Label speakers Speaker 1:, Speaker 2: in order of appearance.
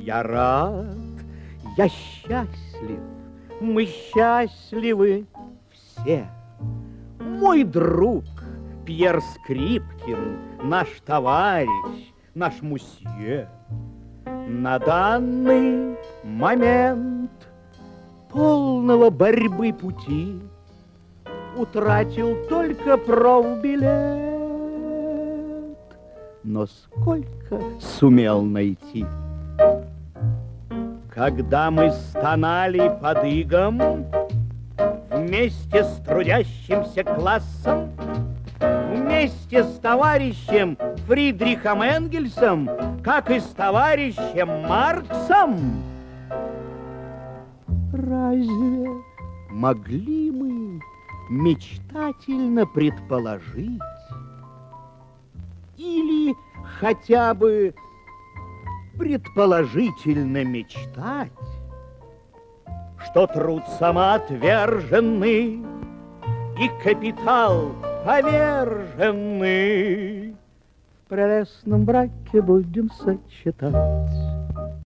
Speaker 1: Я рад, я счастлив, мы счастливы все. Мой друг Пьер Скрипкин, наш товарищ, наш мусье, на данный момент полного борьбы пути утратил только профбилет, но сколько сумел найти. Когда мы стонали под игом вместе с трудящимся классом, вместе с товарищем Фридрихом Энгельсом, как и с товарищем Марксом, разве могли мы мечтательно предположить или хотя бы предположительно мечтать, что труд самоотверженный и капитал поверженный в прелестном браке будем сочетать?